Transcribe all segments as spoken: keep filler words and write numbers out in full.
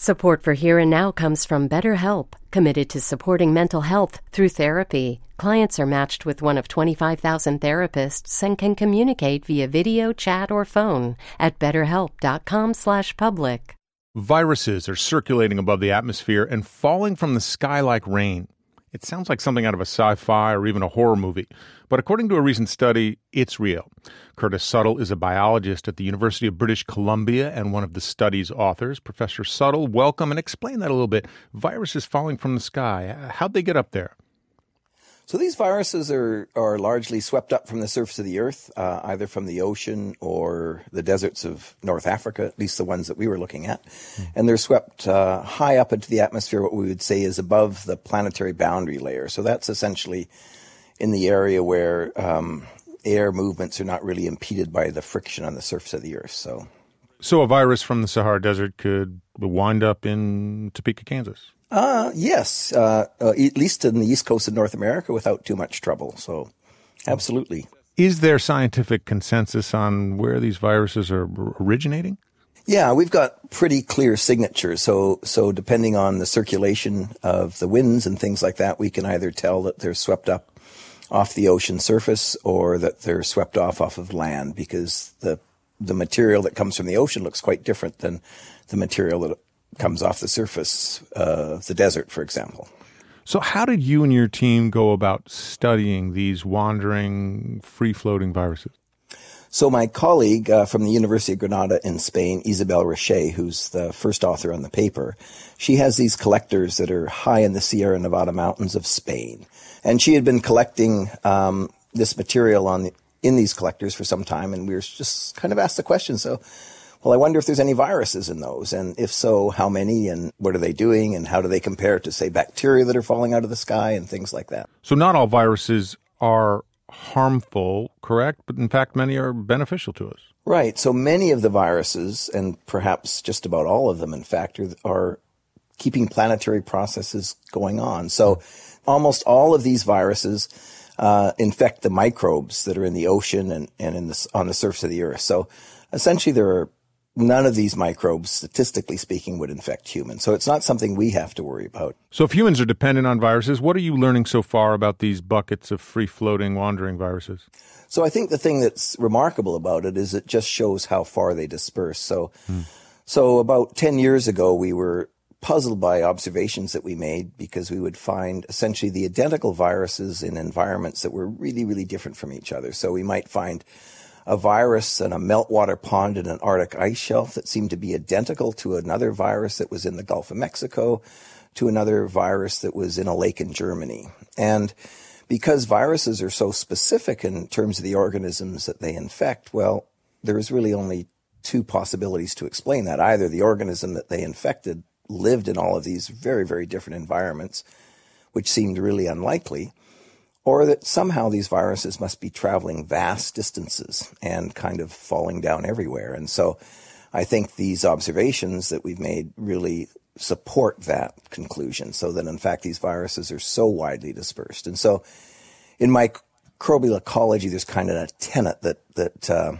Support for Here and Now comes from BetterHelp, committed to supporting mental health through therapy. Clients are matched with one of twenty-five thousand therapists and can communicate via video, chat, or phone at betterhelp.com slash public. Viruses are circulating above the atmosphere and falling from the sky like rain. It sounds like something out of a sci-fi or even a horror movie, but according to a recent study, it's real. Curtis Suttle is a biologist at the University of British Columbia and one of the study's authors. Professor Suttle, welcome, and explain that a little bit. Viruses falling from the sky, how'd they get up there? So these viruses are, are largely swept up from the surface of the earth, uh, either from the ocean or the deserts of North Africa, at least the ones that we were looking at. Mm. And they're swept uh, high up into the atmosphere, what we would say is above the planetary boundary layer. So that's essentially in the area where um, air movements are not really impeded by the friction on the surface of the earth. So, so a virus from the Sahara Desert could wind up in Topeka, Kansas? Uh, yes, uh, uh, at least in the east coast of North America without too much trouble. So, absolutely. Is there scientific consensus on where these viruses are originating? Yeah, we've got pretty clear signatures. So, so depending on the circulation of the winds and things like that, we can either tell that they're swept up off the ocean surface or that they're swept off off of land, because the the material that comes from the ocean looks quite different than the material that comes off the surface of the desert, for example. So how did you and your team go about studying these wandering, free-floating viruses? So my colleague uh, from the University of Granada in Spain, Isabel Richer, who's the first author on the paper, she has these collectors that are high in the Sierra Nevada mountains of Spain. And she had been collecting um, this material on the, in these collectors for some time, and we were just kind of asked the question, so well, I wonder if there's any viruses in those, and if so, how many, and what are they doing, and how do they compare to, say, bacteria that are falling out of the sky and things like that. So not all viruses are harmful, correct? But in fact, many are beneficial to us. Right. So many of the viruses, and perhaps just about all of them, in fact, are, are keeping planetary processes going on. So almost all of these viruses uh, infect the microbes that are in the ocean and, and in the, on the surface of the earth. So essentially, there are none of these microbes, statistically speaking, would infect humans. So it's not something we have to worry about. So if humans are dependent on viruses, what are you learning so far about these buckets of free-floating, wandering viruses? So I think the thing that's remarkable about it is it just shows how far they disperse. So, hmm. so about ten years ago, we were puzzled by observations that we made because we would find essentially the identical viruses in environments that were really, really different from each other. So we might find a virus in a meltwater pond in an Arctic ice shelf that seemed to be identical to another virus that was in the Gulf of Mexico, to another virus that was in a lake in Germany. And because viruses are so specific in terms of the organisms that they infect, well, there's really only two possibilities to explain that. Either the organism that they infected lived in all of these very, very different environments, which seemed really unlikely, or that somehow these viruses must be traveling vast distances and kind of falling down everywhere. And so I think these observations that we've made really support that conclusion, so that in fact these viruses are so widely dispersed. And so in microbial ecology, there's kind of a tenet that that uh,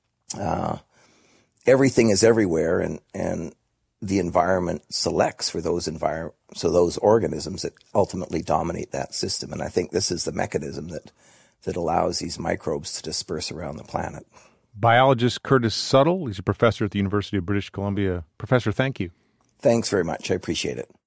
uh, everything is everywhere, and and the environment selects for those envir- so those organisms that ultimately dominate that system. And I think this is the mechanism that that allows these microbes to disperse around the planet. Biologist Curtis Suttle, he's a professor at the University of British Columbia. Professor, thank you. Thanks very much. I appreciate it.